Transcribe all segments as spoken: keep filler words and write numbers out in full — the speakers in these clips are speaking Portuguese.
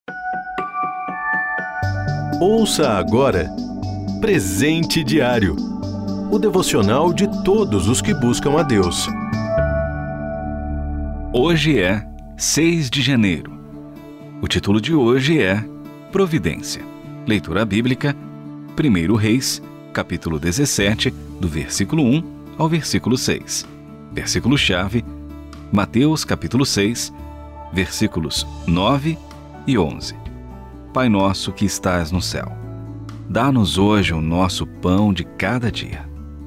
Ouça agora Presente Diário, o devocional de todos os que buscam a Deus. Hoje é seis de janeiro. O título de hoje é Providência. Leitura bíblica, primeiro Reis, capítulo dezessete, do versículo um ao versículo seis. Versículo-chave, Mateus, capítulo seis, versículos nove e onze. Pai nosso que estás no céu, dá-nos hoje o nosso pão de cada dia.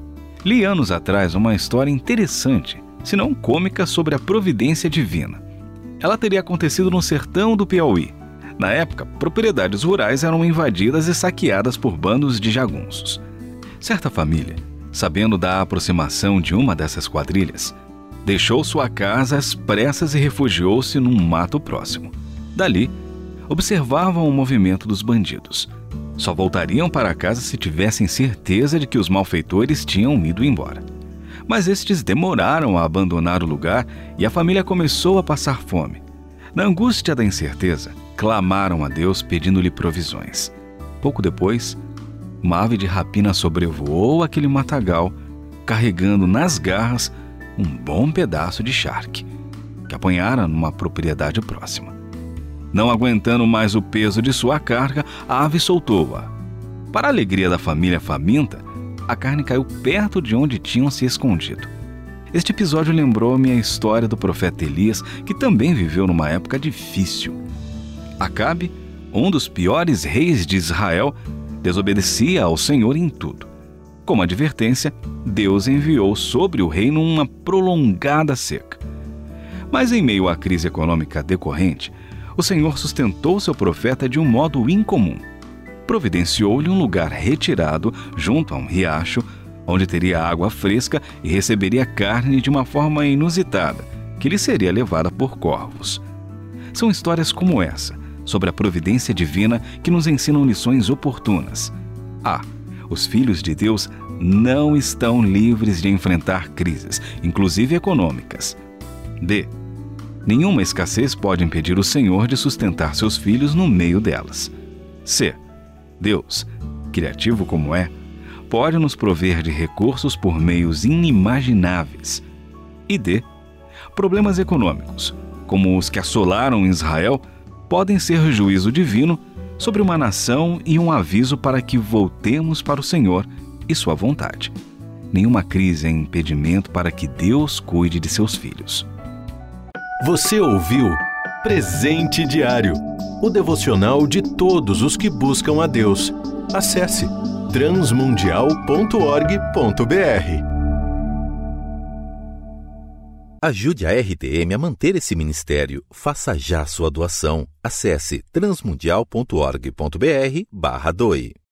Li anos atrás uma história interessante, se não cômica, sobre a providência divina. Ela teria acontecido no sertão do Piauí. Na época, propriedades rurais eram invadidas e saqueadas por bandos de jagunços. Certa família, sabendo da aproximação de uma dessas quadrilhas, deixou sua casa às pressas e refugiou-se num mato próximo. Dali, observavam o movimento dos bandidos. Só voltariam para casa se tivessem certeza de que os malfeitores tinham ido embora. Mas estes demoraram a abandonar o lugar e a família começou a passar fome. Na angústia da incerteza, clamaram a Deus pedindo-lhe provisões. Pouco depois, uma ave de rapina sobrevoou aquele matagal, carregando nas garras um bom pedaço de charque, que apanhara numa propriedade próxima. Não aguentando mais o peso de sua carga, a ave soltou-a. Para a alegria da família faminta, a carne caiu perto de onde tinham se escondido. Este episódio lembrou-me a história do profeta Elias, que também viveu numa época difícil. Acabe, um dos piores reis de Israel, desobedecia ao Senhor em tudo. Como advertência, Deus enviou sobre o reino uma prolongada seca. Mas em meio à crise econômica decorrente, o Senhor sustentou seu profeta de um modo incomum. Providenciou-lhe um lugar retirado junto a um riacho, onde teria água fresca e receberia carne de uma forma inusitada, que lhe seria levada por corvos. São histórias como essa, sobre a providência divina, que nos ensinam lições oportunas. A. Os filhos de Deus não estão livres de enfrentar crises, inclusive econômicas. D. Nenhuma escassez pode impedir o Senhor de sustentar seus filhos no meio delas. C. Deus, criativo como é, pode nos prover de recursos por meios inimagináveis. E D. Problemas econômicos, como os que assolaram Israel, podem ser juízo divino sobre uma nação e um aviso para que voltemos para o Senhor e sua vontade. Nenhuma crise é impedimento para que Deus cuide de seus filhos. Você ouviu Presente Diário, o devocional de todos os que buscam a Deus. Acesse transmundial ponto org ponto br. Ajude a R T M a manter esse ministério. Faça já sua doação. Acesse transmundial ponto org ponto br barra doe.